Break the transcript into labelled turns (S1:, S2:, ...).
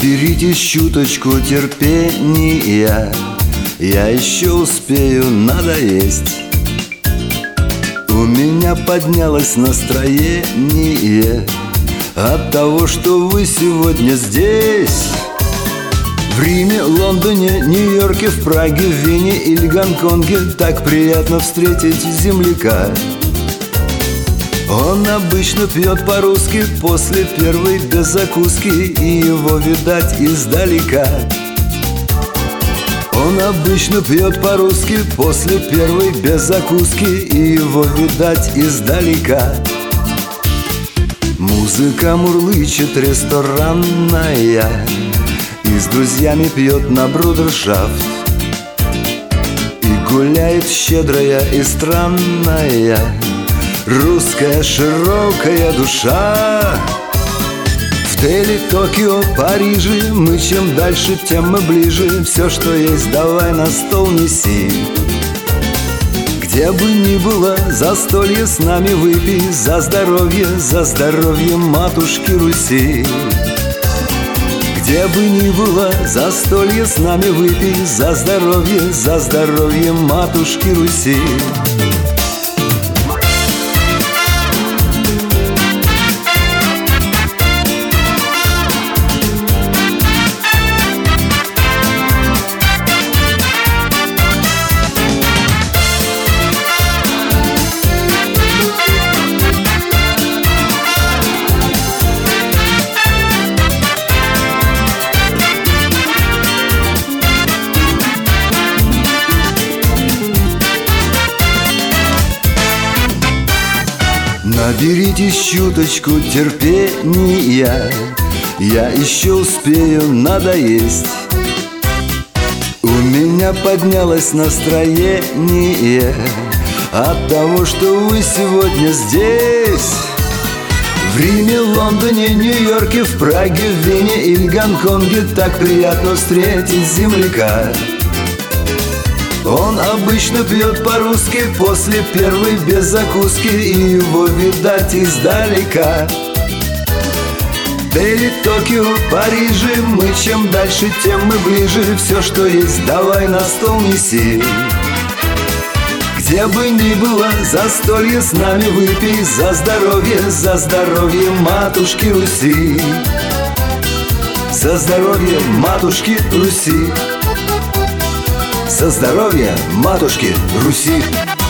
S1: Наберитесь чуточку терпения, я еще успею надоесть. У меня поднялось настроение от того, что вы сегодня здесь. В Риме, Лондоне, Нью-Йорке, в Праге, в Вене или Гонконге так приятно встретить земляка. Он обычно пьет по-русски после первой без закуски, и его видать издалека. Он обычно пьет по-русски после первой без закуски, и его видать издалека. Музыка мурлычет ресторанная, и с друзьями пьет на брудершафт. И гуляет щедрая и странная русская широкая душа. В Дели, Токио, Париже мы чем дальше, тем мы ближе. Все, что есть, давай на стол неси. Где бы ни было застолье, с нами выпей за здоровье матушки Руси. Где бы ни было застолье, с нами выпей за здоровье матушки Руси. Наберитесь чуточку терпения, я еще успею надоесть. У меня поднялось настроение от того, что вы сегодня здесь. В Риме, Лондоне, Нью-Йорке, в Праге, в Вене или Гонконге так приятно встретить земляка. Он обычно пьет по-русски после первой без закуски, и его видать издалека. Дели, Токио, Париже мы чем дальше, тем мы ближе. Все, что есть, давай на стол неси. Где бы ни было застолье, с нами выпей за здоровье матушки Руси. За здоровье матушки Руси. За здоровье матушки Руси.